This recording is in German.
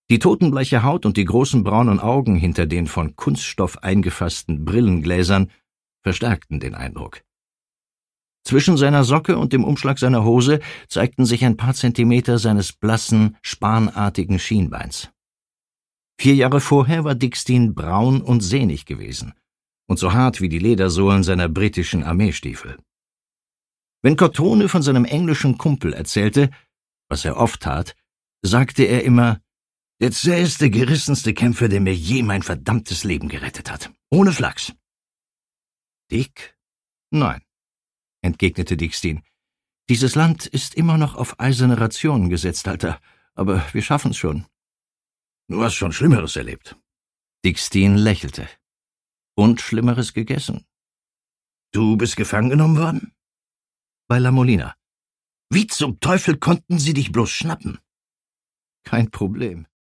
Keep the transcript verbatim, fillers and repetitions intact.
Die totenbleiche Haut und die großen braunen Augen hinter den von Kunststoff eingefassten Brillengläsern verstärkten den Eindruck. Zwischen seiner Socke und dem Umschlag seiner Hose zeigten sich ein paar Zentimeter seines blassen, spanartigen Schienbeins. Vier Jahre vorher war Dick Stein braun und sehnig gewesen und so hart wie die Ledersohlen seiner britischen Armeestiefel. Wenn Cortone von seinem englischen Kumpel erzählte, was er oft tat, sagte er immer: »Der zäheste, gerissenste Kämpfer, der mir je mein verdammtes Leben gerettet hat. Ohne Flachs.« »Dick? Nein«, entgegnete Dick Stein. »Dieses Land ist immer noch auf eiserne Rationen gesetzt, Alter, aber wir schaffen's schon.« »Du hast schon Schlimmeres erlebt.« Dick Stein lächelte. »Und Schlimmeres gegessen.« »Du bist gefangen genommen worden?« »Bei La Molina.« »Wie zum Teufel konnten sie dich bloß schnappen?« »Kein Problem.